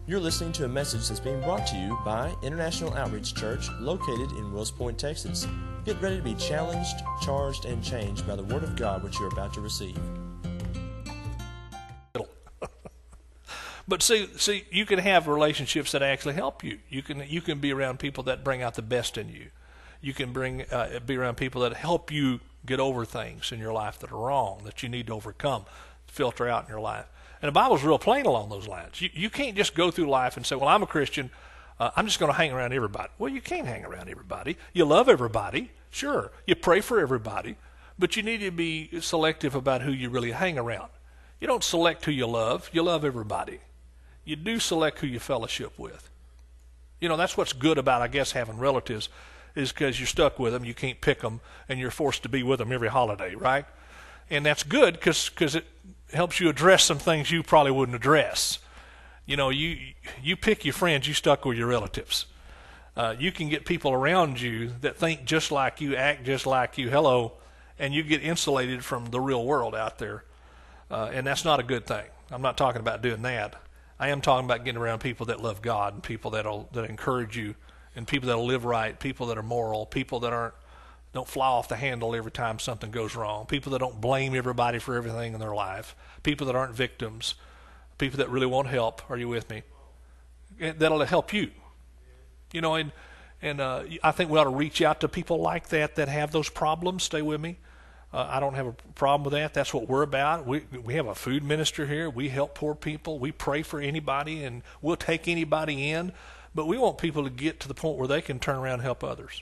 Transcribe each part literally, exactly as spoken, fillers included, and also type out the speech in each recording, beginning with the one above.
You're listening to a message that's being brought to you by International Outreach Church, located in Wills Point, Texas. Get ready to be challenged, charged, and changed by the Word of God which you're about to receive. But see, see, you can have relationships that actually help you. You can you can be around people that bring out the best in you. You can bring uh, be around people that help you get over things in your life that are wrong, that you need to overcome, filter out in your life. And the Bible's real plain along those lines. You you can't just go through life and say, well, I'm a Christian, uh, I'm just going to hang around everybody. Well, you can't hang around everybody. You love everybody, sure. You pray for everybody, but you need to be selective about who you really hang around. You don't select who you love. You love everybody. You do select who you fellowship with. You know, that's what's good about, I guess, having relatives, is because you're stuck with them, you can't pick them, and you're forced to be with them every holiday, right? And that's good because because it helps you address some things you probably wouldn't address. You know, you you pick your friends, you stuck with your relatives. Uh, you can get people around you that think just like you, act just like you, hello, and you get insulated from the real world out there. Uh, and that's not a good thing. I'm not talking about doing that. I am talking about getting around people that love God and people that'll that encourage you, and people that'll live right, people that are moral, people that aren't don't fly off the handle every time something goes wrong, people that don't blame everybody for everything in their life, people that aren't victims, people that really want help. Are you with me? And that'll help you. You know, and and uh, I think we ought to reach out to people like that that have those problems. Stay with me. Uh, I don't have a problem with that. That's what we're about. We we have a food minister here. We help poor people. We pray for anybody, and we'll take anybody in. But we want people to get to the point where they can turn around and help others.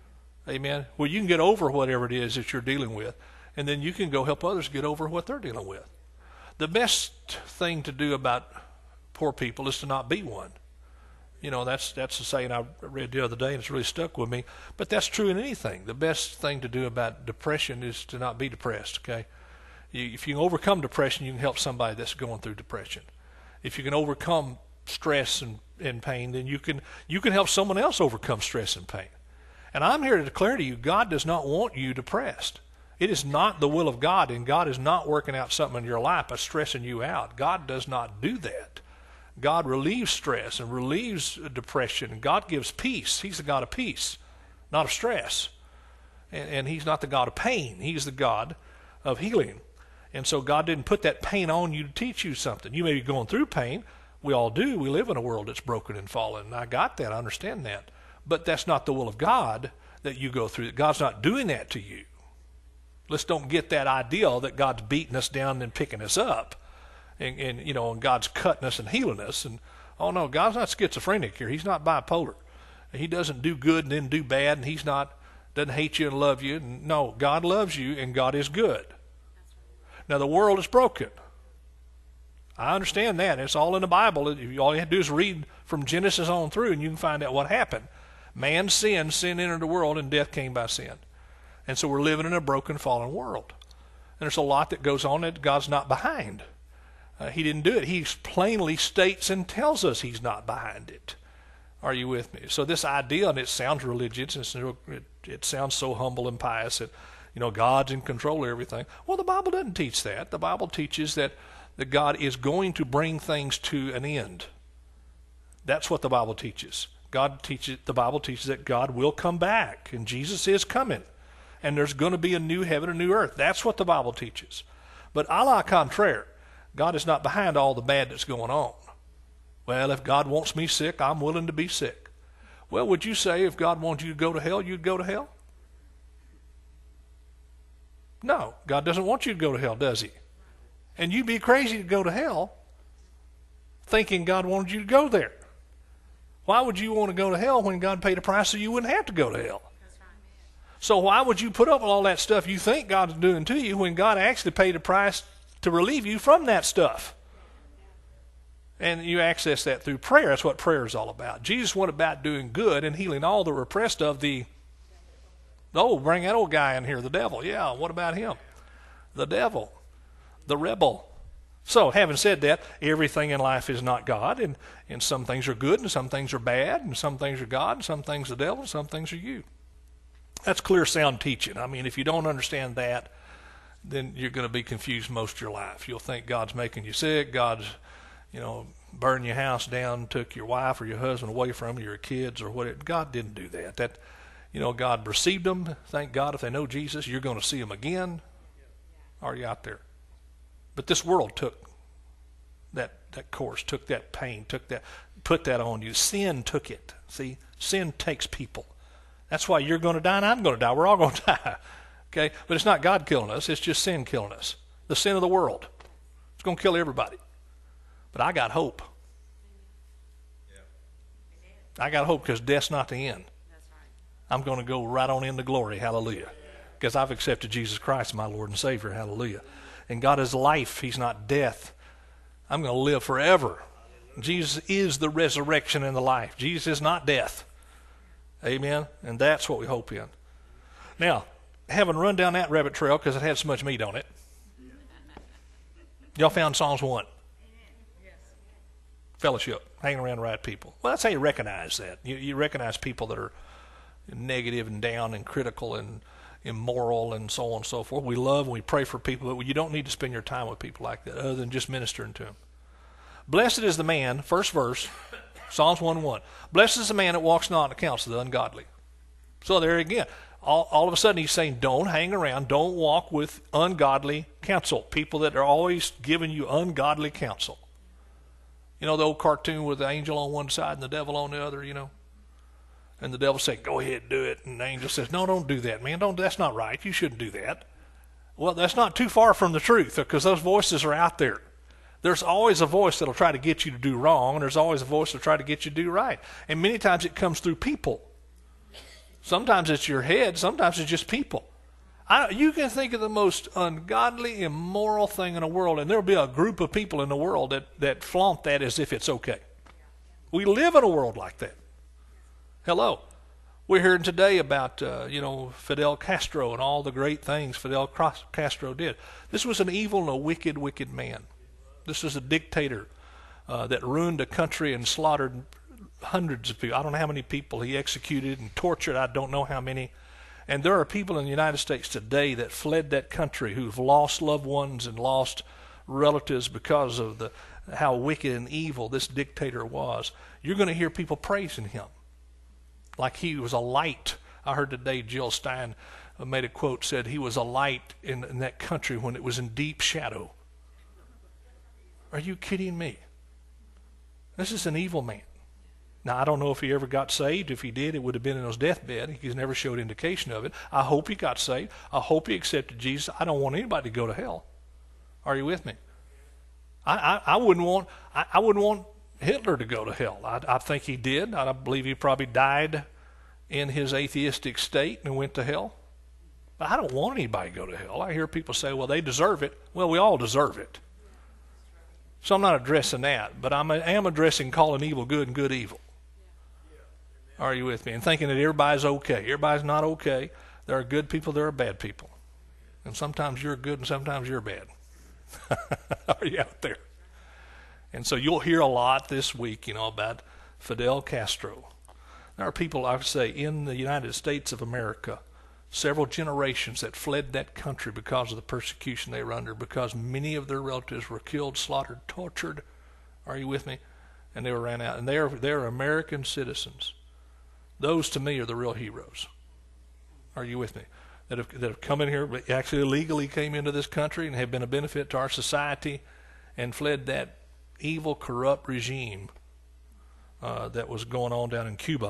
Amen? Well, you can get over whatever it is that you're dealing with, and then you can go help others get over what they're dealing with. The best thing to do about poor people is to not be one. You know, that's that's a saying I read the other day, and it's really stuck with me. But that's true in anything. The best thing to do about depression is to not be depressed, okay? You, if you can overcome depression, you can help somebody that's going through depression. If you can overcome stress and, and pain, then you can you can help someone else overcome stress and pain. And I'm here to declare to you, God does not want you depressed. It is not the will of God, and God is not working out something in your life by stressing you out. God does not do that. God relieves stress and relieves depression. God gives peace. He's the God of peace, not of stress. And, and he's not the God of pain. He's the God of healing. And so God didn't put that pain on you to teach you something. You may be going through pain. We all do. We live in a world that's broken and fallen. And I got that. I understand that. But that's not the will of God that you go through. God's not doing that to you. Let's don't get that idea that God's beating us down and picking us up. And, and, you know, and God's cutting us and healing us. And, oh, no, God's not schizophrenic here. He's not bipolar. He doesn't do good and then do bad, and he's not, doesn't hate you and love you. No, God loves you, and God is good. Now, the world is broken. I understand that. It's all in the Bible. All you have to do is read from Genesis on through, and you can find out what happened. Man sinned, sin entered the world, and death came by sin. And so we're living in a broken, fallen world. And there's a lot that goes on that God's not behind. Uh, he didn't do it. He plainly states and tells us he's not behind it. Are you with me? So this idea, and it sounds religious, it's, it, it sounds so humble and pious that, you know, God's in control of everything. Well, the Bible doesn't teach that. The Bible teaches that, that God is going to bring things to an end. That's what the Bible teaches. God teaches. The Bible teaches that God will come back, and Jesus is coming, and there's going to be a new heaven and new earth. That's what the Bible teaches. But a la contraire, God is not behind all the bad that's going on. Well, if God wants me sick, I'm willing to be sick. Well, would you say if God wants you to go to hell, you'd go to hell? No, God doesn't want you to go to hell, does he? And you'd be crazy to go to hell thinking God wanted you to go there. Why would you want to go to hell when God paid a price so you wouldn't have to go to hell? So why would you put up with all that stuff you think God's doing to you when God actually paid a price to relieve you from that stuff? And you access that through prayer. That's what prayer is all about. Jesus went about doing good and healing all the repressed of the, oh, bring that old guy in here, the devil. Yeah, what about him? The devil, the rebel. So having said that, everything in life is not God, and, and some things are good and some things are bad, and some things are God and some things the devil and some things are you. That's clear, sound teaching. I mean, if you don't understand that, then you're going to be confused most of your life. You'll think God's making you sick, God's, you know, burned your house down, took your wife or your husband away from you, your kids or whatever. God didn't do that. That, you know, God received them. Thank God if they know Jesus, you're going to see them again. Are you out there? But this world took that that course, took that pain, took that, put that on you. Sin took it. See, sin takes people. That's why you're going to die and I'm going to die. We're all going to die. Okay, but it's not God killing us. It's just sin killing us. The sin of the world. It's going to kill everybody. But I got hope. Yeah. I got hope because death's not the end. That's right. I'm going to go right on into glory. Hallelujah. Because I've accepted Jesus Christ, my Lord and Savior. Hallelujah. And God is life. He's not death. I'm going to live forever. Jesus is the resurrection and the life. Jesus is not death. Amen. And that's what we hope in. Now, having run down that rabbit trail because it had so much meat on it, y'all found Psalms one. Fellowship, hanging around the right people. Well, that's how you recognize that. You, you recognize people that are negative and down and critical and immoral and so on and so forth. We love and we pray for people, but you don't need to spend your time with people like that other than just ministering to them. Blessed is the man, first verse, Psalms one one. Blessed is the man that walks not in the counsel of the ungodly. So there again, all, all of a sudden he's saying don't hang around, don't walk with ungodly counsel, people that are always giving you ungodly counsel. You know the old cartoon with the angel on one side and the devil on the other, you know? And the devil said, go ahead, do it. And the angel says, no, don't do that, man. Don't. That's not right. You shouldn't do that. Well, that's not too far from the truth because those voices are out there. There's always a voice that will try to get you to do wrong, and there's always a voice that will try to get you to do right. And many times it comes through people. Sometimes it's your head. Sometimes it's just people. I, you can think of the most ungodly, immoral thing in the world, and there will be a group of people in the world that, that flaunt that as if it's okay. We live in a world like that. Hello. We're hearing today about, uh, you know, Fidel Castro and all the great things Fidel Castro did. This was an evil and a wicked, wicked man. This was a dictator uh, that ruined a country and slaughtered hundreds of people. I don't know how many people he executed and tortured. I don't know how many. And there are people in the United States today that fled that country who've lost loved ones and lost relatives because of the how wicked and evil this dictator was. You're going to hear people praising him like he was a light. I heard today Jill Stein made a quote, said he was a light in, in that country when it was in deep shadow. Are you kidding me? This is an evil man. Now, I don't know if he ever got saved. If he did, it would have been in his deathbed. He's never showed indication of it. I hope he got saved. I hope he accepted Jesus. I don't want anybody to go to hell. Are you with me? I, I, I wouldn't want I, I wouldn't want Hitler to go to hell. I, I think he did. I believe he probably died in his atheistic state and went to hell. But I don't want anybody to go to hell. I hear people say, well, they deserve it. Well, we all deserve it. So I'm not addressing that, but I'm, I am addressing calling evil good and good evil. Are you with me? And thinking that everybody's okay. Everybody's not okay. There are good people, there are bad people. And sometimes you're good and sometimes you're bad. Are you out there? And so you'll hear a lot this week, you know, about Fidel Castro. There are people, I would say, in the United States of America, several generations that fled that country because of the persecution they were under, because many of their relatives were killed, slaughtered, tortured. Are you with me? And they were ran out. And they are, they are American citizens. Those, to me, are the real heroes. Are you with me? That have, that have come in here, actually illegally came into this country and have been a benefit to our society and fled that evil, corrupt regime uh, that was going on down in Cuba.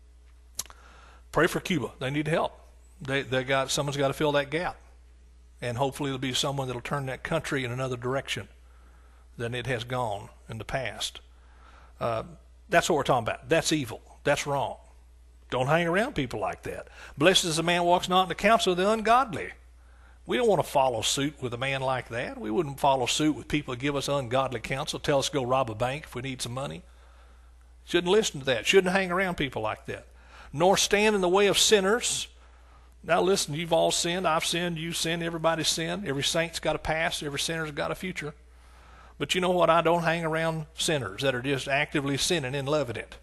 Pray for Cuba. They need help. They, they got, someone's got to fill that gap. And hopefully there'll be someone that'll turn that country in another direction than it has gone in the past. Uh, that's what we're talking about. That's evil. That's wrong. Don't hang around people like that. Blessed is the man who walks not in the counsel of the ungodly. We don't want to follow suit with a man like that. We wouldn't follow suit with people that give us ungodly counsel, tell us to go rob a bank if we need some money. Shouldn't listen to that. Shouldn't hang around people like that. Nor stand in the way of sinners. Now listen, you've all sinned. I've sinned. You've sinned. Everybody's sinned. Every saint's got a past. Every sinner's got a future. But you know what? I don't hang around sinners that are just actively sinning and loving it.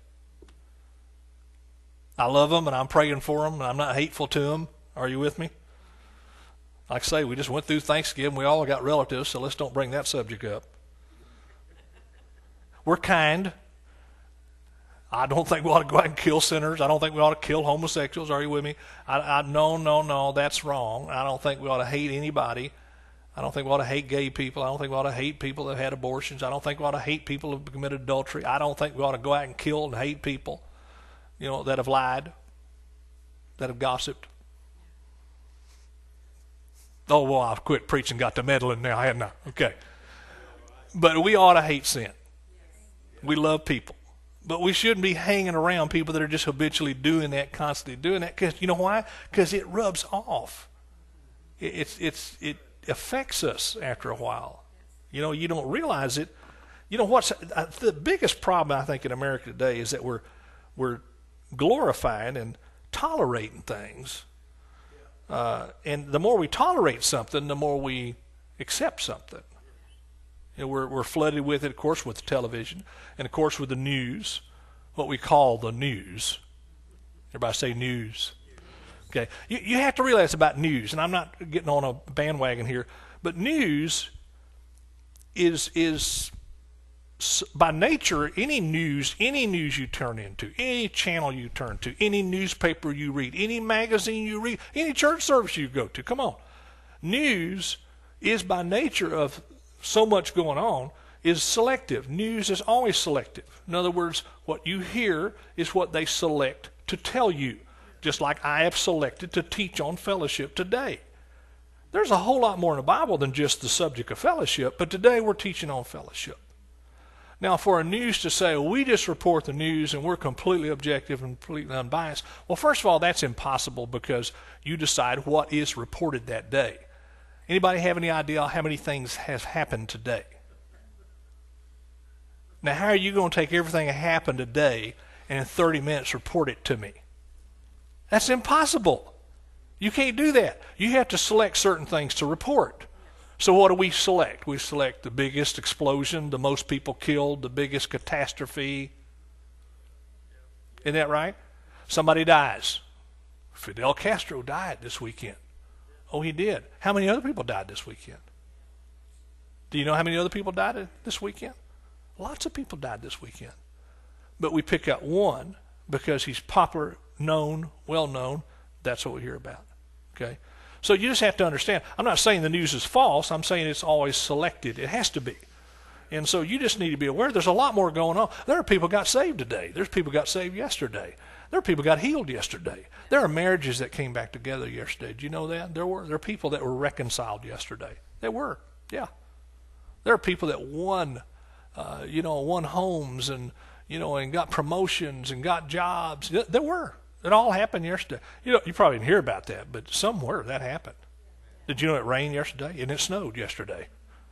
I love them and I'm praying for them and I'm not hateful to them. Are you with me? Like I say, we just went through Thanksgiving. We all got relatives, so let's don't bring that subject up. We're We're kind. I don't think we ought to go out and kill sinners. I don't think we ought to kill homosexuals. Are you with me? I, I, no, no, no, that's wrong. I don't think we ought to hate anybody. I don't think we ought to hate gay people. I don't think we ought to hate people that have had abortions. I don't think we ought to hate people who have committed adultery. I don't think we ought to go out and kill and hate people, you know, that have lied, that have gossiped. Oh, well, I've quit preaching, got to meddling now, hadn't I? Okay. But we ought to hate sin. We love people. But we shouldn't be hanging around people that are just habitually doing that, constantly doing that. Because you know why? Because it rubs off. It, it's it's it affects us after a while. You know, you don't realize it. You know what's the biggest problem I think in America today is that we're we're glorifying and tolerating things. Uh, and the more we tolerate something, the more we accept something. You know, we're, we're flooded with it, of course, with the television, and of course with the news, what we call the news. Everybody say news. Okay, you, you have to realize about news, and I'm not getting on a bandwagon here, but news is is by nature, any news, any news you turn into, any channel you turn to, any newspaper you read, any magazine you read, any church service you go to, come on. News is by nature of so much going on is selective. News is always selective. In other words, what you hear is what they select to tell you, just like I have selected to teach on fellowship today. There's a whole lot more in the Bible than just the subject of fellowship, but today we're teaching on fellowship. Now, for a news to say, well, we just report the news and we're completely objective and completely unbiased, well, first of all, that's impossible because you decide what is reported that day. Anybody have any idea how many things have happened today? Now, how are you going to take everything that happened today and in thirty minutes report it to me? That's impossible. You can't do that. You have to select certain things to report. So what do we select? We select the biggest explosion, the most people killed, the biggest catastrophe. Isn't that right? Somebody dies. Fidel Castro died this weekend. Oh, he did. How many other people died this weekend? Do you know how many other people died this weekend? Lots of people died this weekend. But we pick out one because he's popular, known, well-known. That's what we hear about. Okay? So you just have to understand, I'm not saying the news is false. I'm saying it's always selected. It has to be. And so you just need to be aware there's a lot more going on. There are people got saved today. There's people got saved yesterday. There are people got healed yesterday. There are marriages that came back together yesterday. Did you know that? There were there are people that were reconciled yesterday. There were, yeah. There are people that won, uh, you know, won homes and, you know, and got promotions and got jobs. There were. It all happened yesterday. You know, you probably didn't hear about that, but somewhere that happened. Did you know it rained yesterday and it snowed yesterday?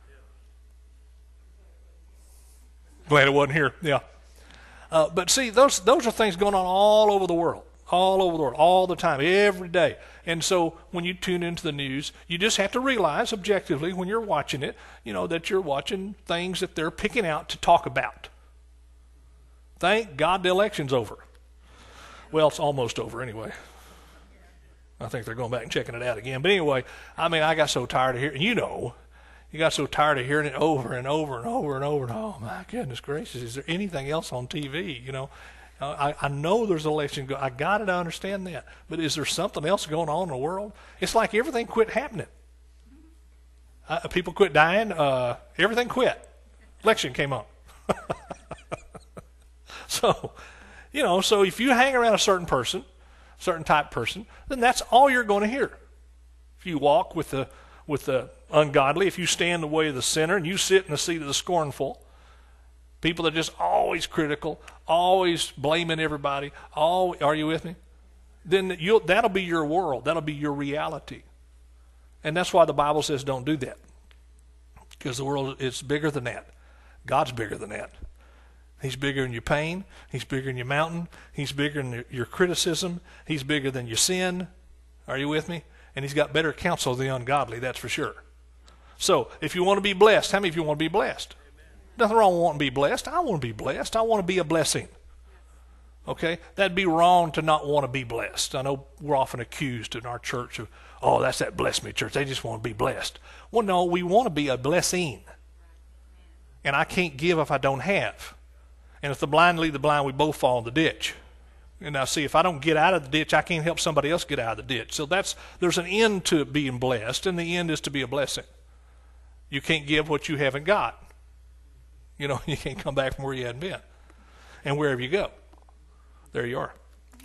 Glad it wasn't here. Yeah. Uh, but see, those those are things going on all over the world, all over the world, all the time, every day. And so when you tune into the news, you just have to realize objectively when you're watching it, you know, that you're watching things that they're picking out to talk about. Thank God the election's over. Well, it's almost over anyway. I think they're going back and checking it out again. But anyway, I mean, I got so tired of hearing, you know, you got so tired of hearing it over and over and over and over. And, oh, my goodness gracious, is there anything else on T V? You know, I, I know there's an election. Go- I got it. I understand that. But is there something else going on in the world? It's like everything quit happening. Uh, people quit dying. Uh, everything quit. Election came on. So, you know, so if you hang around a certain person, certain type of person, then that's all you're going to hear. If you walk with the with the ungodly, if you stand in the way of the sinner and you sit in the seat of the scornful, people that are just always critical, always blaming everybody, all, are you with me? Then you'll, that'll be your world. That'll be your reality. And that's why the Bible says don't do that. Because the world is bigger than that. God's bigger than that. He's bigger than your pain. He's bigger than your mountain. He's bigger than your criticism. He's bigger than your sin. Are you with me? And he's got better counsel than the ungodly, that's for sure. So, if you want to be blessed, how many of you want to be blessed? Nothing wrong with wanting to be blessed. I want to be blessed. I want to be a blessing. Okay? That'd be wrong to not want to be blessed. I know we're often accused in our church of, oh, that's that bless me church. They just want to be blessed. Well, no, we want to be a blessing. And I can't give if I don't have. And if the blind lead the blind, we both fall in the ditch. And now see, if I don't get out of the ditch, I can't help somebody else get out of the ditch. So that's there's an end to being blessed, and the end is to be a blessing. You can't give what you haven't got. You know, you can't come back from where you hadn't been. And wherever you go, there you are.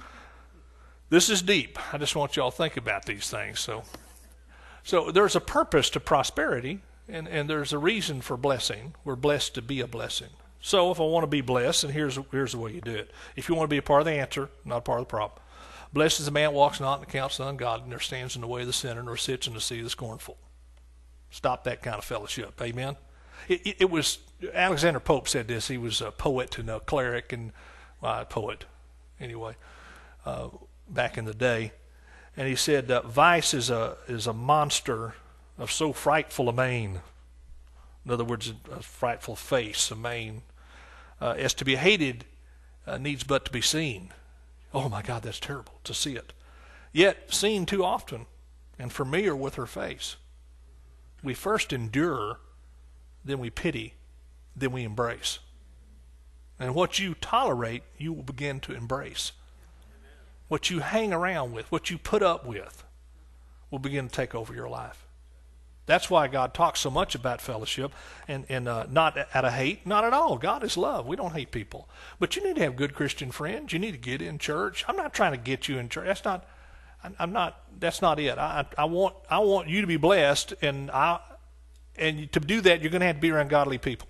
This is deep. I just want you all to think about these things. So, so there's a purpose to prosperity, and, and there's a reason for blessing. We're blessed to be a blessing. So if I want to be blessed, and here's here's the way you do it. If you want to be a part of the answer, not a part of the problem. Blessed is the man who walks not in the counsel of the ungodly, nor stands in the way of the sinner, nor sits in the seat of the scornful. Stop that kind of fellowship. Amen? It, it, it was, Alexander Pope said this. He was a poet and a cleric, and, well, a poet anyway, uh, back in the day. And he said, uh, vice is a is a monster of so frightful a mane. In other words, a frightful face, a mane. Uh, as to be hated uh, needs but to be seen. Oh my God, that's terrible to see it. Yet seen too often and familiar with her face. We first endure, then we pity, then we embrace. And what you tolerate, you will begin to embrace. What you hang around with, what you put up with, will begin to take over your life. That's why God talks so much about fellowship, and, and uh, not out of hate, not at all. God is love. We don't hate people. But you need to have good Christian friends. You need to get in church. I'm not trying to get you in church. That's not, I'm not, that's not it. I, I want, I want you to be blessed, and I, and to do that, you're going to have to be around godly people.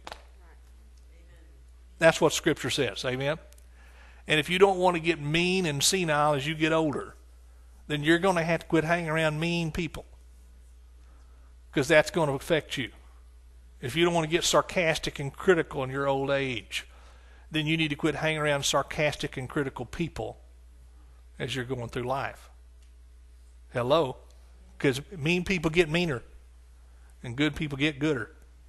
That's what Scripture says. Amen? And if you don't want to get mean and senile as you get older, then you're going to have to quit hanging around mean people. Because that's going to affect you. If you don't want to get sarcastic and critical in your old age, then you need to quit hanging around sarcastic and critical people as you're going through life. Hello? Because mean people get meaner, and good people get gooder.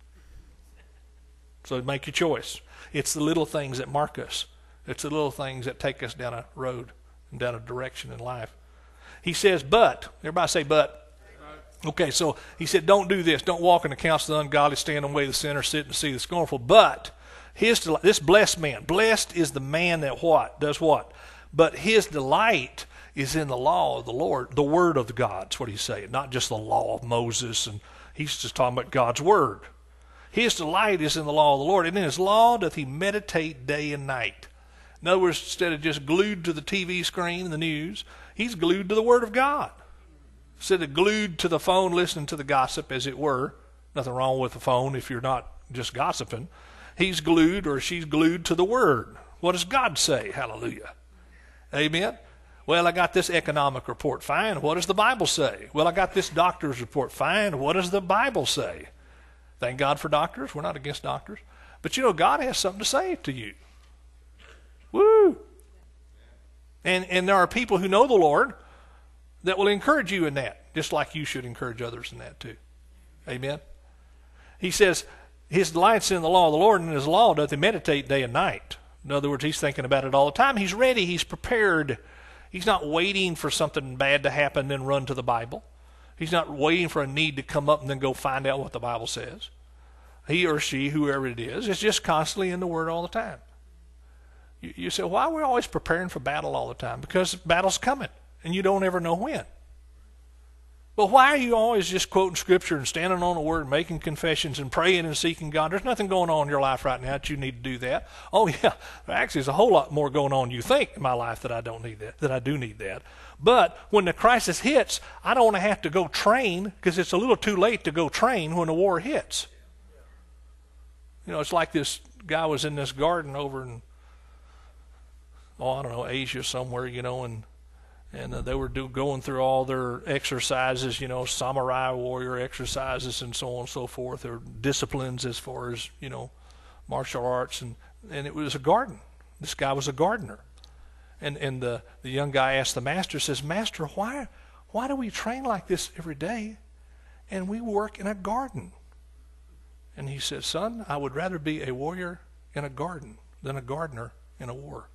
So make your choice. It's the little things that mark us. It's the little things that take us down a road and down a direction in life. He says, but, everybody say but. Okay, so he said, don't do this. Don't walk in the counsel of the ungodly, stand on the way of the sinner, sit in the seat of the scornful. But his delight, this blessed man, blessed is the man that what? Does what? But his delight is in the law of the Lord, the word of God. That's what he's saying, not just the law of Moses. And he's just talking about God's word. His delight is in the law of the Lord, and in his law doth he meditate day and night. In other words, instead of just glued to the T V screen and the news, he's glued to the word of God. Instead of glued to the phone listening to the gossip, as it were. Nothing wrong with the phone if you're not just gossiping. He's glued, or she's glued to the word. What does God say? Hallelujah. Amen. Well, I got this economic report. Fine. What does the Bible say? Well, I got this doctor's report. Fine. What does the Bible say? Thank God for doctors. We're not against doctors. But you know, God has something to say to you. Woo! And, and there are people who know the Lord that will encourage you in that, just like you should encourage others in that too. Amen? He says, his delight's in the law of the Lord, and in his law doth he meditate day and night. In other words, he's thinking about it all the time. He's ready. He's prepared. He's not waiting for something bad to happen and then run to the Bible. He's not waiting for a need to come up and then go find out what the Bible says. He or she, whoever it is, is just constantly in the Word all the time. You, you say, why are we always preparing for battle all the time? Because battle's coming. And you don't ever know when. But why are you always just quoting Scripture and standing on the Word and making confessions and praying and seeking God? There's nothing going on in your life right now that you need to do that. Oh, yeah, actually there's a whole lot more going on you think in my life that I don't need that, that I do need that. But when the crisis hits, I don't want to have to go train, because it's a little too late to go train when the war hits. You know, it's like this guy was in this garden over in, oh, I don't know, Asia somewhere, you know, and And uh, they were do, going through all their exercises, you know, samurai warrior exercises and so on and so forth, or disciplines as far as, you know, martial arts. And, and it was a garden. This guy was a gardener. And and the, the young guy asked the master, says, Master, why, why do we train like this every day and we work in a garden? And he said, Son, I would rather be a warrior in a garden than a gardener in a war.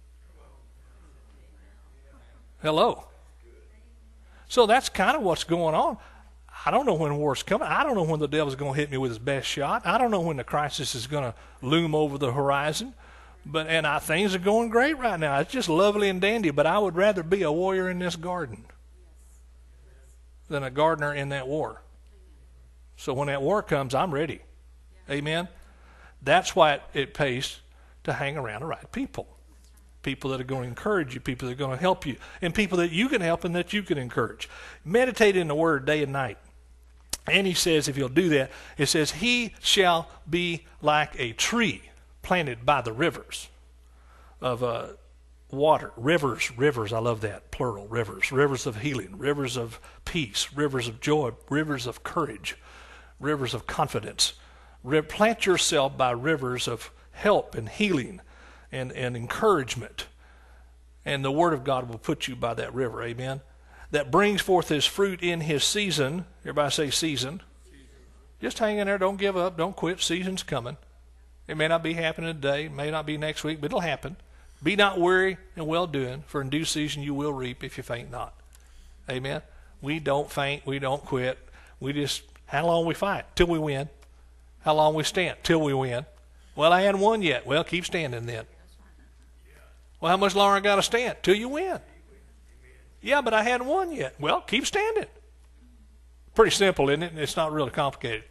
Hello. So that's kind of what's going on. I don't know when war's coming. I don't know when the devil's going to hit me with his best shot. I don't know when the crisis is going to loom over the horizon. But and I, things are going great right now. It's just lovely and dandy. But I would rather be a warrior in this garden than a gardener in that war. So when that war comes, I'm ready. Amen. That's why it, it pays to hang around the right people. People that are going to encourage you, people that are going to help you, and people that you can help and that you can encourage. Meditate in the Word day and night. And he says, if you'll do that, it says, he shall be like a tree planted by the rivers of uh, water. Rivers, rivers, I love that, plural, rivers. Rivers of healing, rivers of peace, rivers of joy, rivers of courage, rivers of confidence. Re- plant yourself by rivers of help and healing and, and encouragement. And the Word of God will put you by that river, amen? That brings forth his fruit in his season. Everybody say season. season. Just hang in there. Don't give up. Don't quit. Season's coming. It may not be happening today. It may not be next week, but it'll happen. Be not weary and well-doing, for in due season you will reap if you faint not. Amen? We don't faint. We don't quit. We just, how long we fight? Till we win. How long we stand? Till we win. Well, I hadn't won yet. Well, keep standing then. Well, how much longer I got to stand? Till you win. Yeah, but I hadn't won yet. Well, keep standing. Pretty simple, isn't it? It's not really complicated.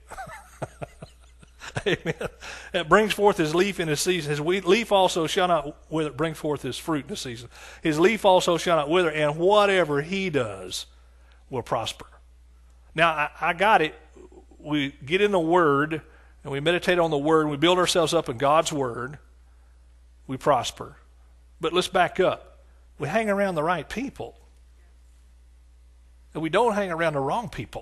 Amen. It brings forth his leaf in his season. His leaf also shall not wither. Bring forth his fruit in his season. His leaf also shall not wither, and whatever he does will prosper. Now, I, I got it. We get in the Word, and we meditate on the Word, and we build ourselves up in God's Word. We prosper. But let's back up. We hang around the right people. And we don't hang around the wrong people.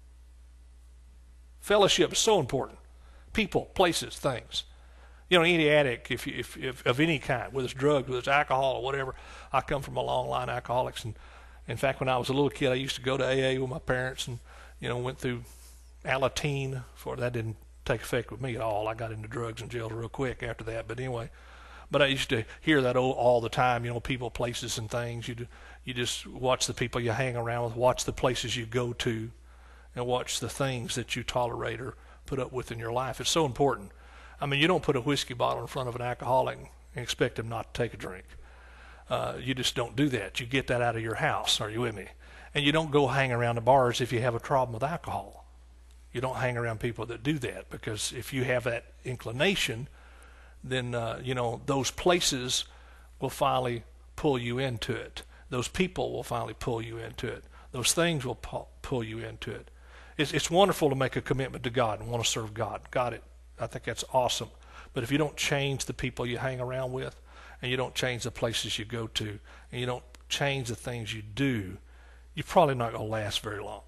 Fellowship is so important. People, places, things. You know, any addict, if, you, if, if of any kind, whether it's drugs, whether it's alcohol or whatever. I come from a long line of alcoholics, and in fact, when I was a little kid, I used to go to A A with my parents, and you know, went through Alateen. For that didn't take effect with me at all. I got into drugs and jail real quick after that. But anyway, but I used to hear that all, all the time. You know, people, places, and things. You do, you just watch the people you hang around with, watch the places you go to, and watch the things that you tolerate or put up with in your life. It's so important. I mean, you don't put a whiskey bottle in front of an alcoholic and expect him not to take a drink. Uh, you just don't do that. You get that out of your house. Are you with me? And you don't go hang around the bars if you have a problem with alcohol. You don't hang around people that do that, because if you have that inclination, then, uh, you know, those places will finally pull you into it. Those people will finally pull you into it. Those things will pu- pull you into it. It's, it's wonderful to make a commitment to God and want to serve God. Got it. I think that's awesome. But if you don't change the people you hang around with, and you don't change the places you go to, and you don't change the things you do, you're probably not going to last very long.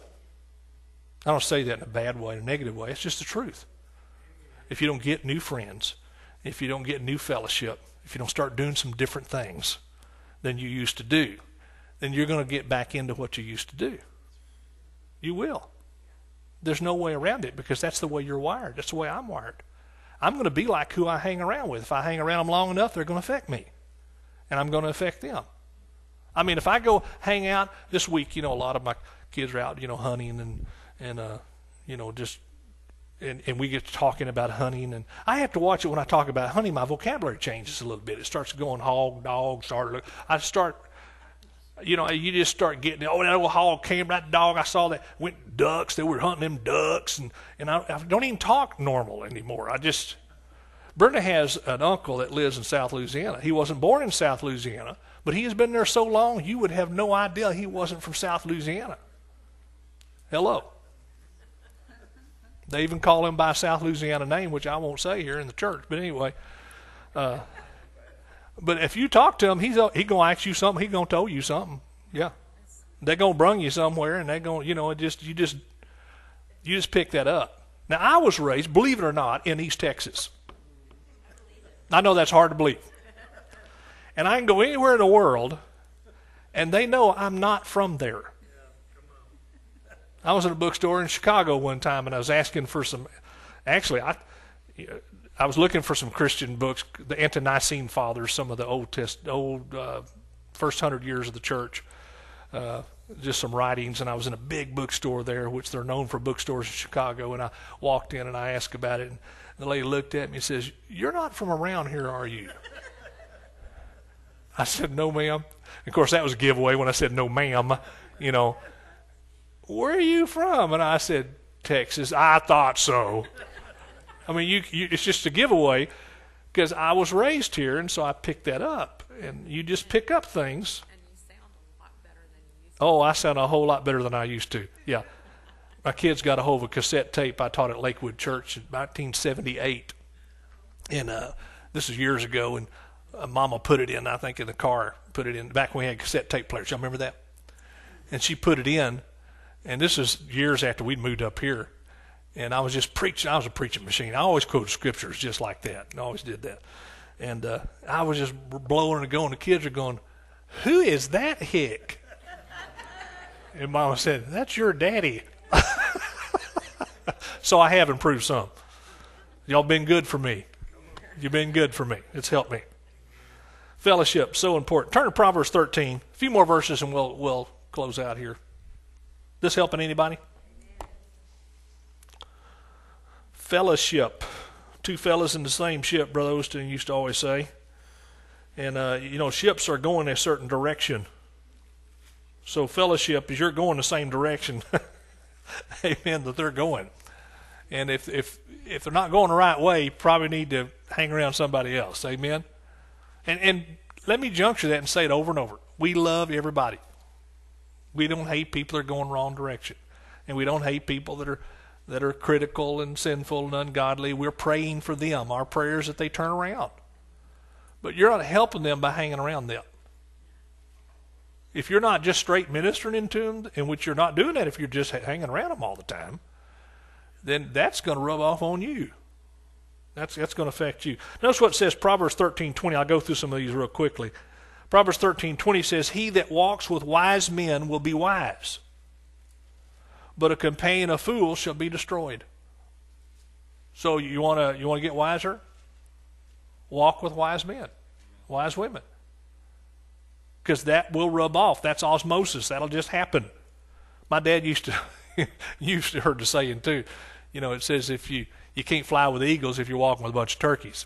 I don't say that in a bad way, in a negative way. It's just the truth. If you don't get new friends, if you don't get new fellowship, if you don't start doing some different things than you used to do, then you're going to get back into what you used to do. You will. There's no way around it, because that's the way you're wired. That's the way I'm wired. I'm going to be like who I hang around with. If I hang around them long enough, they're going to affect me, and I'm going to affect them. I mean, if I go hang out this week, you know, a lot of my kids are out, you know, hunting and, and uh, you know, just, and, and we get to talking about hunting. And I have to watch it when I talk about hunting. My vocabulary changes a little bit. It starts going hog, dog, start, I start, you know, you just start getting, oh, that old hog came, that dog, I saw that, went ducks, they were hunting them ducks. And, and I, I don't even talk normal anymore. I just, Brenda has an uncle that lives in South Louisiana. He wasn't born in South Louisiana, but he has been there so long, you would have no idea he wasn't from South Louisiana. Hello. They even call him by a South Louisiana name, which I won't say here in the church. But anyway, uh, but if you talk to him, he's he gonna ask you something. He's gonna tell you something. Yeah, they're gonna bring you somewhere, and they're gonna, you know, it just you just you just pick that up. Now, I was raised, believe it or not, in East Texas. I know that's hard to believe. And I can go anywhere in the world, and they know I'm not from there. I was in a bookstore in Chicago one time, and I was asking for some, actually, I I was looking for some Christian books, the Ante-Nicene Fathers, some of the Old Test, old uh, first hundred years of the church, uh, just some writings, and I was in a big bookstore there, which they're known for bookstores in Chicago, and I walked in and I asked about it, and The lady looked at me and says, "You're not from around here, are you?" I said, "No, ma'am." Of course, that was a giveaway when I said, "No, ma'am." You know, "Where are you from?" And I said, "Texas." "I thought so." I mean, you, you, it's just a giveaway because I was raised here, and so I picked that up. And you just pick up things. And you sound a lot better than you used to. Oh, I sound a whole lot better than I used to. Yeah. My kids got a hold of a cassette tape I taught at Lakewood Church in nineteen seventy-eight. And uh, this is years ago, and uh, Mama put it in, I think, in the car, put it in, back when we had cassette tape players. Y'all remember that? And she put it in, and this is years after we'd moved up here. And I was just preaching. I was a preaching machine. I always quoted scriptures just like that. I always did that. And uh, I was just blowing and going. The kids are going, "Who is that hick?" And Mama said, "That's your daddy." So I have improved some. Y'all been good for me. You've been good for me. It's helped me. Fellowship, so important. Turn to Proverbs thirteen. A few more verses and we'll we'll close out here. This helping anybody? Fellowship. Two fellas in the same ship, Brother Osteen used to always say. And, uh, you know, ships are going a certain direction. So fellowship is you're going the same direction. Amen, that they're going. And if if if they're not going the right way, you probably need to hang around somebody else. Amen. And and let me juncture that and say it over and over. We love everybody. We don't hate people that are going the wrong direction. And we don't hate people that are that are critical and sinful and ungodly. We're praying for them. Our prayer is that they turn around. But you're not helping them by hanging around them. If you're not just straight ministering into them, in which you're not doing that if you're just hanging around them all the time, then that's going to rub off on you. That's that's going to affect you. Notice what it says, Proverbs thirteen twenty. I'll go through some of these real quickly. Proverbs thirteen twenty says, "He that walks with wise men will be wise, but a companion of fools shall be destroyed." So you want to you want to get wiser? Walk with wise men, wise women. Because that will rub off. That's osmosis. That'll just happen. My dad used to, used to heard the saying too. You know, it says if you, you can't fly with eagles if you're walking with a bunch of turkeys.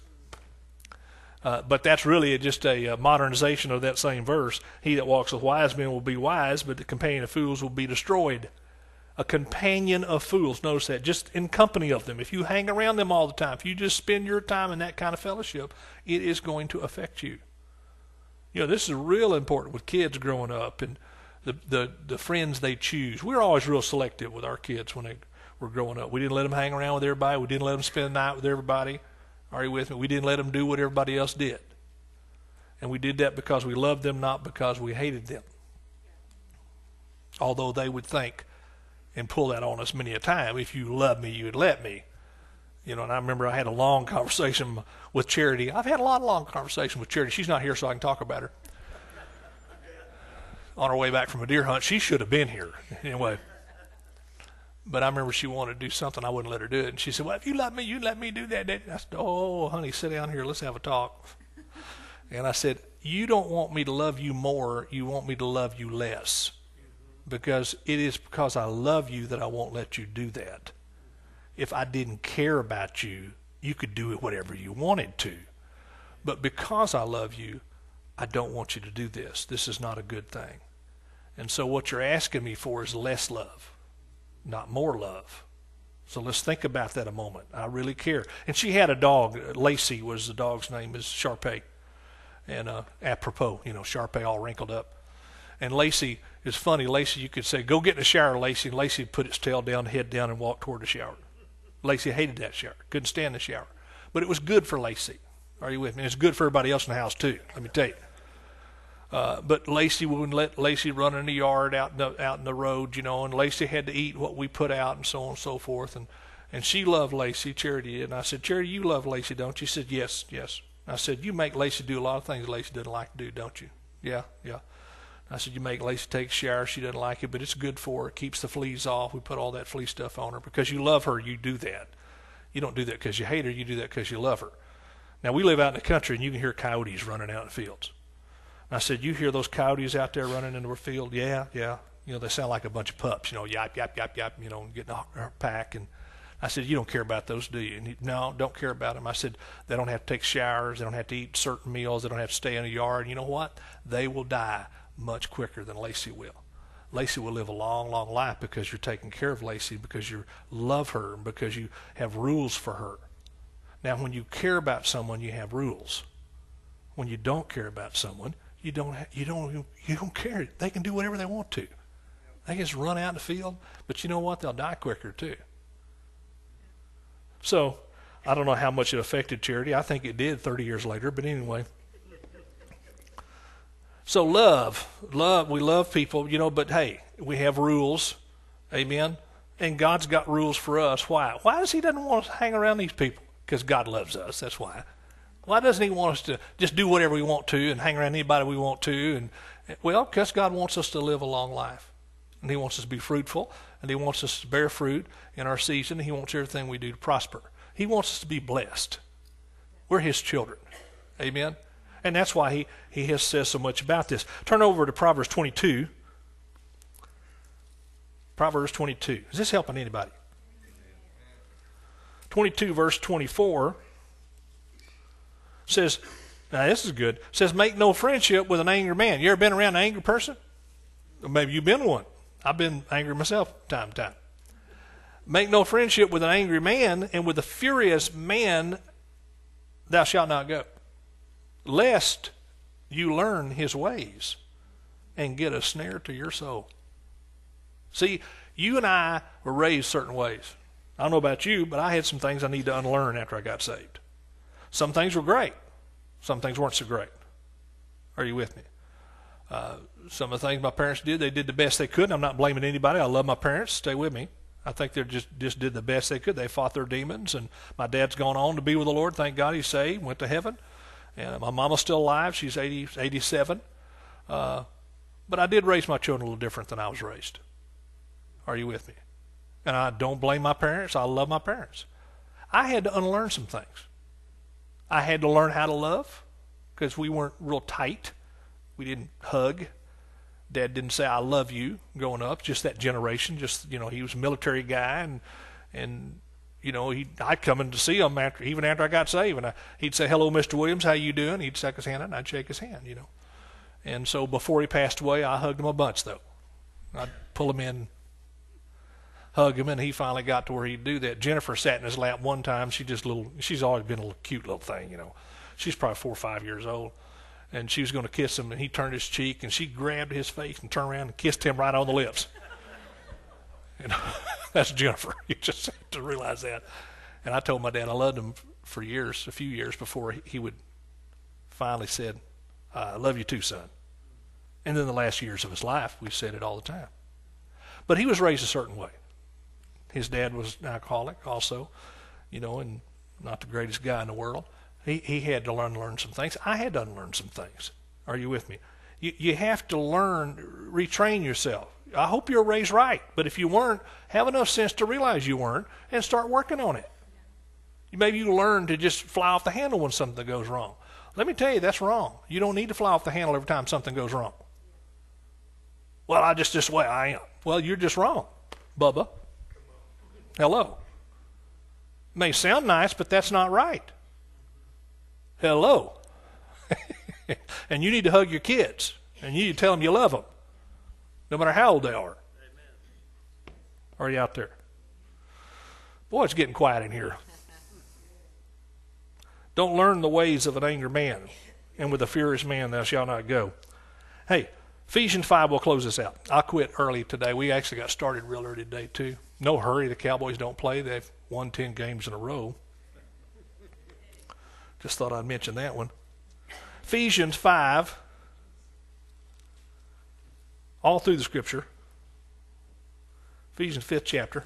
Uh, but that's really just a, a modernization of that same verse. He that walks with wise men will be wise, but the companion of fools will be destroyed. A companion of fools. Notice that. Just in company of them. If you hang around them all the time, if you just spend your time in that kind of fellowship, it is going to affect you. You know, this is real important with kids growing up and the, the, the friends they choose. We were always real selective with our kids when they were growing up. We didn't let them hang around with everybody. We didn't let them spend the night with everybody. Are you with me? We didn't let them do what everybody else did. And we did that because we loved them, not because we hated them. Although they would think and pull that on us many a time, if you love me, you would let me. You know, and I remember I had a long conversation with Charity. I've had a lot of long conversations with Charity. She's not here, so I can talk about her. On her way back from a deer hunt, she should have been here. Anyway. But I remember she wanted to do something. I wouldn't let her do it. And she said, "Well, if you love me, you let me do that." I said, "Oh, honey, sit down here. Let's have a talk." And I said, "You don't want me to love you more. You want me to love you less. Because it is because I love you that I won't let you do that. If I didn't care about you, you could do it whatever you wanted to. But because I love you, I don't want you to do this. This is not a good thing. And so what you're asking me for is less love, not more love. So let's think about that a moment. I really care." And she had a dog. Lacey was the dog's name, is Sharpay. And uh, apropos, you know, Sharpay all wrinkled up. And Lacey is funny. Lacey, you could say, "Go get in the shower, Lacey." And Lacey put its tail down, head down, and walk toward the shower. Lacey hated that shower. Couldn't stand the shower. But it was good for Lacey. Are you with me? It's good for everybody else in the house, too. Let me tell you. Uh, but Lacey wouldn't let Lacey run in the yard, out in the, out in the road, you know, and Lacey had to eat what we put out and so on and so forth. And, and she loved Lacey, Charity did. And I said, "Charity, you love Lacey, don't you?" She said, "Yes, yes." I said, "You make Lacey do a lot of things Lacey doesn't like to do, don't you?" "Yeah, yeah." I said, "You make Lacey take a shower. She doesn't like it, but it's good for her. It keeps the fleas off. We put all that flea stuff on her. Because you love her, you do that. You don't do that because you hate her. You do that because you love her." Now, we live out in the country, and you can hear coyotes running out in the fields. And I said, "You hear those coyotes out there running into a field?" "Yeah, yeah." You know, they sound like a bunch of pups, you know, yap, yap, yap, yap, you know, getting a pack. And I said, you don't care about those, do you? And he, no, don't care about them. I said, they don't have to take showers. They don't have to eat certain meals. They don't have to stay in a yard. You know what? They will die much quicker than Lacey will. Lacey will live a long, long life because you're taking care of Lacey, because you love her, and because you have rules for her. Now, when you care about someone, you have rules. When you don't care about someone, you don't ha- you don't you don't care. They can do whatever they want to. They can just run out in the field, but you know what? They'll die quicker too. So, I don't know how much it affected Charity. I think it did thirty years later, but anyway. So love, love, we love people, you know, but hey, we have rules, amen? And God's got rules for us. Why? Why does he doesn't want us to hang around these people? Because God loves us, that's why. Why doesn't he want us to just do whatever we want to and hang around anybody we want to? And well, because God wants us to live a long life. And he wants us to be fruitful, and he wants us to bear fruit in our season. He wants everything we do to prosper. He wants us to be blessed. We're his children, amen? And that's why he, he has says so much about this. Turn over to Proverbs twenty-two. Proverbs twenty-two. Is this helping anybody? twenty-two verse twenty-four says, now this is good, says, make no friendship with an angry man. You ever been around an angry person? Or maybe you've been one. I've been angry myself time to time. Make no friendship with an angry man, and with a furious man thou shalt not go, lest you learn his ways and get a snare to your soul. See, you and I were raised certain ways. I don't know about you, but I had some things I need to unlearn after I got saved. Some things were great. Some things weren't so great. Are you with me? Uh, some of the things my parents did, they did the best they could. And I'm not blaming anybody. I love my parents. Stay with me. I think they just, just did the best they could. They fought their demons, and my dad's gone on to be with the Lord. Thank God he's saved, went to heaven. And my mama's still alive. She's eighty, eighty-seven. Uh, but I did raise my children a little different than I was raised. Are you with me? And I don't blame my parents. I love my parents. I had to unlearn some things. I had to learn how to love because we weren't real tight. We didn't hug. Dad didn't say, I love you growing up. Just that generation. Just, you know, he was a military guy, and, and you know, he I'd come in to see him after, even after I got saved, and I, he'd say, hello, Mister Williams, how you doing? He'd shake his hand, and I'd shake his hand, you know. And so before he passed away, I hugged him a bunch, though. I'd pull him in, hug him, and he finally got to where he'd do that. Jennifer sat in his lap one time. She just little. She's always been a little cute little thing, you know. She's probably four or five years old, and she was going to kiss him, and he turned his cheek, and she grabbed his face and turned around and kissed him right on the lips. You know, that's Jennifer. You just have to realize that. And I told my dad I loved him for years, a few years before he would finally said, "I love you too, son." And then the last years of his life, we said it all the time. But he was raised a certain way. His dad was an alcoholic also, you know, and not the greatest guy in the world. He he had to learn learn some things. I had to unlearn some things. Are you with me? You you have to learn, retrain yourself. I hope you're raised right, but if you weren't, have enough sense to realize you weren't and start working on it. Maybe you learn to just fly off the handle when something goes wrong. Let me tell you, that's wrong. You don't need to fly off the handle every time something goes wrong. Well, I just this way I am. Well, you're just wrong, Bubba. Hello. May sound nice, but that's not right. Hello. And you need to hug your kids, and you need to tell them you love them, no matter how old they are. Amen. Are you out there? Boy, it's getting quiet in here. Don't learn the ways of an angry man, and with a furious man thou shalt not go. Hey, Ephesians five will close this out. I'll quit early today. We actually got started real early today, too. No hurry. The Cowboys don't play. They've won ten games in a row. Just thought I'd mention that one. Ephesians five, all through the Scripture. Ephesians fifth chapter.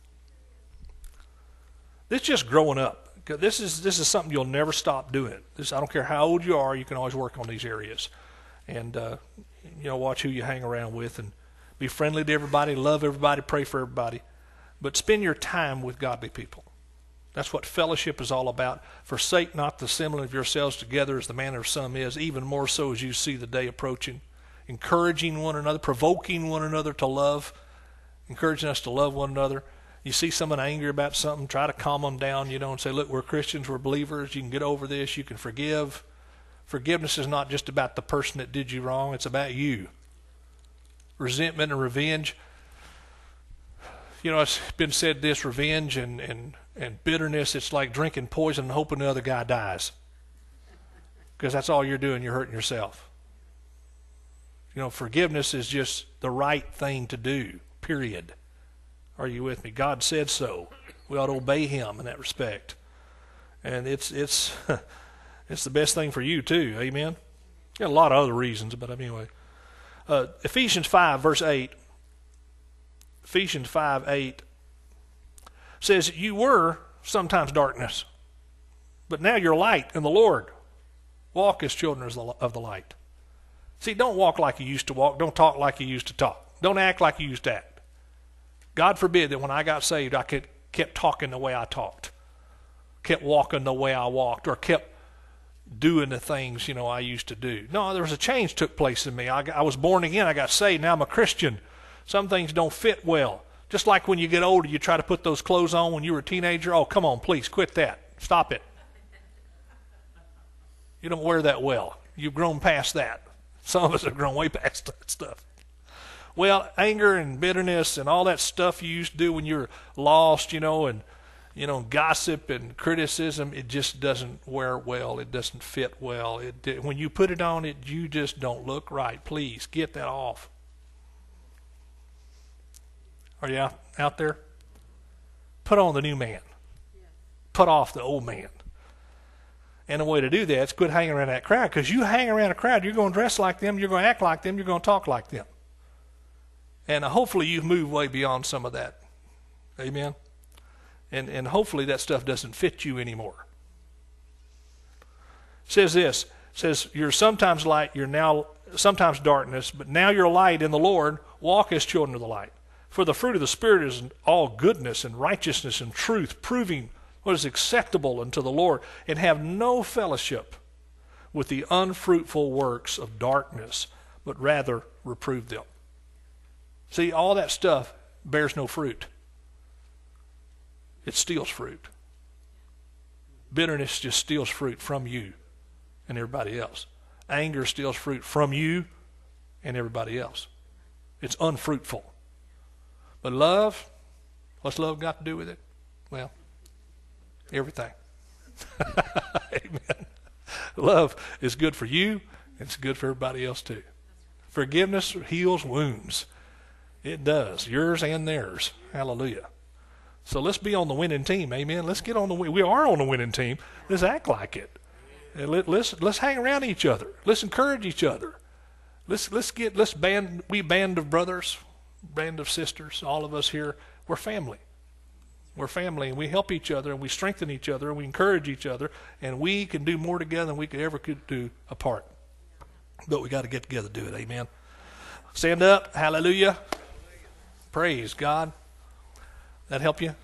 This is just growing up. This is this is something you'll never stop doing. This, I don't care how old you are, you can always work on these areas. And, uh, you know, watch who you hang around with and be friendly to everybody, love everybody, pray for everybody. But spend your time with godly people. That's what fellowship is all about. Forsake not the assembling of yourselves together as the manner of some is, even more so as you see the day approaching. Encouraging one another, provoking one another to love, encouraging us to love one another. You see someone angry about something, try to calm them down, you know, and say, look, we're Christians, we're believers, you can get over this, you can forgive. Forgiveness is not just about the person that did you wrong, it's about you. Resentment and revenge. You know, it's been said this, revenge and, and, and bitterness, it's like drinking poison and hoping the other guy dies. Because that's all you're doing, you're hurting yourself. You know, forgiveness is just the right thing to do, period. Are you with me? God said so. We ought to obey him in that respect. And it's it's it's the best thing for you too. Amen? Got a lot of other reasons, but anyway. Uh, Ephesians five, verse eight. Ephesians five, eight says, you were sometimes darkness, but now you're light in the Lord. Walk as children of the light. See, don't walk like you used to walk. Don't talk like you used to talk. Don't act like you used to act. God forbid that when I got saved, I could, kept talking the way I talked, kept walking the way I walked, or kept doing the things, you know, I used to do. No, there was a change took place in me. I, I was born again. I got saved. Now I'm a Christian. Some things don't fit well. Just like when you get older, you try to put those clothes on when you were a teenager. Oh, come on, please, quit that. Stop it. You don't wear that well. You've grown past that. Some of us have grown way past that stuff. Well, anger and bitterness and all that stuff you used to do when you were lost, you know, and, you know, gossip and criticism, it just doesn't wear well. It doesn't fit well. It, when you put it on, it you just don't look right. Please, get that off. Are you out, out there? Put on the new man. Put off the old man. And the way to do that is quit hanging around that crowd, because you hang around a crowd, you're going to dress like them, you're going to act like them, you're going to talk like them. And uh, hopefully you've moved way beyond some of that. Amen? And and hopefully that stuff doesn't fit you anymore. It says this, it says, you're sometimes light, you're now sometimes darkness, but now you're light in the Lord. Walk as children of the light. For the fruit of the Spirit is all goodness and righteousness and truth, proving what is acceptable unto the Lord, and have no fellowship with the unfruitful works of darkness, but rather reprove them. See, all that stuff bears no fruit. It steals fruit. Bitterness just steals fruit from you and everybody else. Anger steals fruit from you and everybody else. It's unfruitful. But love, what's love got to do with it? Well, everything. Amen. Love is good for you, and it's good for everybody else too. Forgiveness heals wounds. It does, yours and theirs. Hallelujah. So let's be on the winning team, amen. Let's get on the we are on the winning team. Let's act like it. And let, let's let's hang around each other. Let's encourage each other. Let's let's get let's band we band of brothers, band of sisters, all of us here, we're family. We're family, and we help each other, and we strengthen each other, and we encourage each other, and we can do more together than we could ever could do apart. But we got to get together to do it, amen. Stand up, hallelujah. Praise God. That help you?